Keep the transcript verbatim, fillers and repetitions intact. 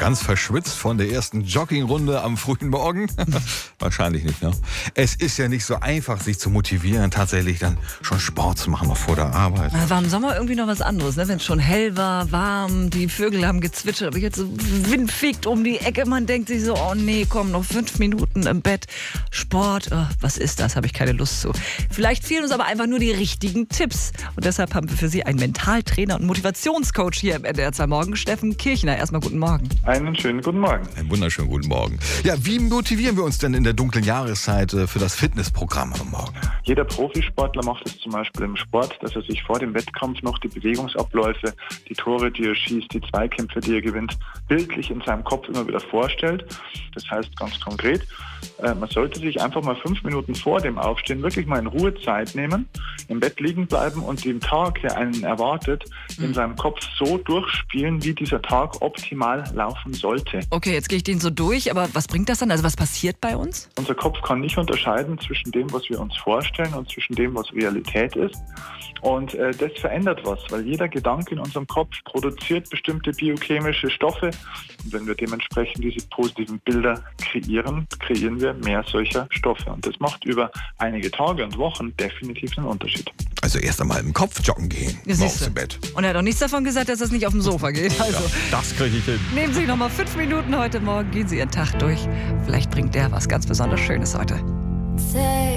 ganz verschwitzt von der ersten Joggingrunde am frühen Morgen? Wahrscheinlich nicht, ne? Es ist ja nicht so einfach, sich zu motivieren, tatsächlich dann schon Sport zu machen, noch vor der Arbeit. War im Sommer irgendwie noch was anderes, ne? Wenn es schon hell war, warm, die Vögel haben gezwitschert, aber jetzt so Wind fegt um die Ecke, man denkt sich so, oh nee, komm, noch fünf Minuten im Bett, Sport, oh, was ist das, habe ich keine Lust zu. Vielleicht fehlen uns aber einfach nur die richtigen Tipps und deshalb haben wir für Sie einen Mentaltrainer und Motivationscoach hier im N D R zwei Morgen, Steffen Kirchner. Erstmal guten Morgen. Einen schönen guten Morgen. Einen wunderschönen guten Morgen. Ja, wie motivieren wir uns denn in der dunklen Jahreszeit für das Fitnessprogramm am Morgen? Jeder Profisportler macht es zum Beispiel im Sport, dass er sich vor dem Wettkampf noch die Bewegungsabläufe, die Tore, die er schießt, die Zweikämpfe, die er gewinnt, bildlich in seinem Kopf immer wieder vorstellt. Das heißt ganz konkret, man sollte sich einfach mal fünf Minuten vor dem Aufstehen wirklich mal in Ruhe Zeit nehmen, im Bett liegen bleiben und den Tag, der einen erwartet, in seinem Kopf so durchspielen, wie dieser Tag optimal laufen sollte. Okay, jetzt gehe ich den so durch, aber was bringt das dann? Also was passiert bei uns? Unser Kopf kann nicht unterscheiden zwischen dem, was wir uns vorstellen und zwischen dem, was Realität ist. Und äh, das verändert was, weil jeder Gedanke in unserem Kopf produziert bestimmte biochemische Stoffe. Und wenn wir dementsprechend diese positiven Bilder kreieren, kreieren wir mehr solcher Stoffe. Und das macht über einige Tage und Wochen definitiv einen Unterschied. Also erst einmal im Kopf joggen gehen, morgens im Bett. Und er hat auch nichts davon gesagt, dass das nicht auf dem Sofa geht. Also, ja, das kriege ich hin. Nehmen Sie noch mal fünf Minuten heute Morgen, gehen Sie Ihren Tag durch. Vielleicht bringt der was ganz besonders Schönes heute. Say